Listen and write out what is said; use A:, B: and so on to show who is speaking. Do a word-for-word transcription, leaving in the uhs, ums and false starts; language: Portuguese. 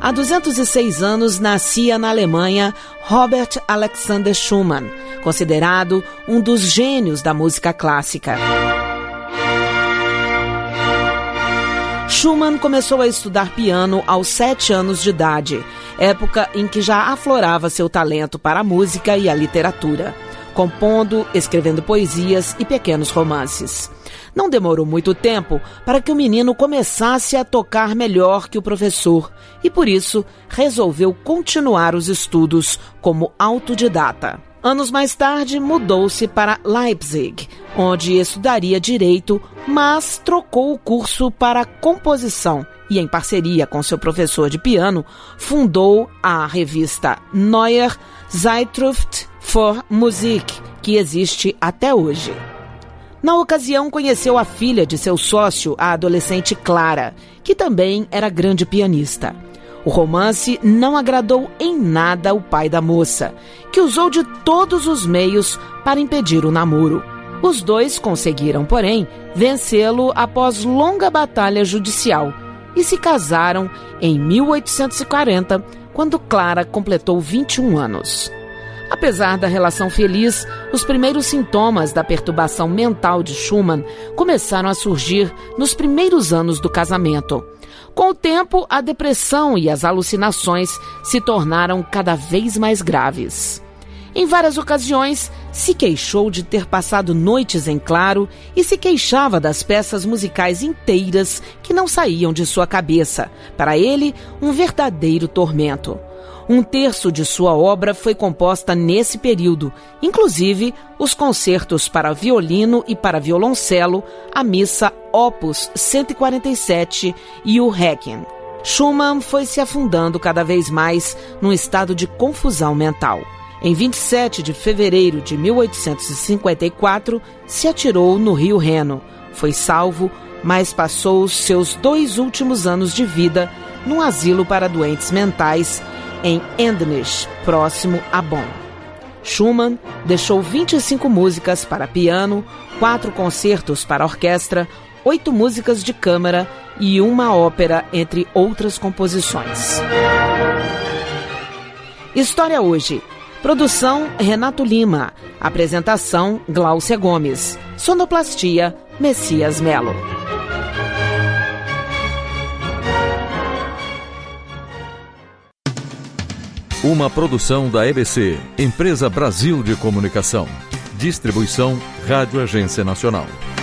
A: Há duzentos e seis anos nascia na Alemanha Robert Alexander Schumann, considerado um dos gênios da música clássica. Schumann começou a estudar piano aos sete anos de idade, época em que já aflorava seu talento para a música e a literatura, compondo, escrevendo poesias e pequenos romances. Não demorou muito tempo para que o menino começasse a tocar melhor que o professor e, por isso, resolveu continuar os estudos como autodidata. Anos mais tarde, mudou-se para Leipzig, onde estudaria direito, mas trocou o curso para composição e, em parceria com seu professor de piano, fundou a revista Neuer Zeitschrift für Musik, que existe até hoje. Na ocasião, conheceu a filha de seu sócio, a adolescente Clara, que também era grande pianista. O romance não agradou em nada o pai da moça, que usou de todos os meios para impedir o namoro. Os dois conseguiram, porém, vencê-lo após longa batalha judicial e se casaram em mil oitocentos e quarenta, quando Clara completou vinte e um anos. Apesar da relação feliz, os primeiros sintomas da perturbação mental de Schumann começaram a surgir nos primeiros anos do casamento. Com o tempo, a depressão e as alucinações se tornaram cada vez mais graves. Em várias ocasiões, se queixou de ter passado noites em claro e se queixava das peças musicais inteiras que não saíam de sua cabeça. Para ele, um verdadeiro tormento. Um terço de sua obra foi composta nesse período, inclusive os concertos para violino e para violoncelo, a Missa Opus cento e quarenta e sete e o Requiem. Schumann foi se afundando cada vez mais num estado de confusão mental. Em vinte e sete de fevereiro de mil oitocentos e cinquenta e quatro, se atirou no rio Reno. Foi salvo, mas passou os seus dois últimos anos de vida num asilo para doentes mentais em Endenich, próximo a Bonn. Schumann deixou vinte e cinco músicas para piano, quatro concertos para orquestra, oito músicas de câmara e uma ópera, entre outras composições. História Hoje. Produção Renato Lima. Apresentação Gláucia Gomes. Sonoplastia Messias Melo.
B: Uma produção da E B C, Empresa Brasil de Comunicação. Distribuição Rádio Agência Nacional.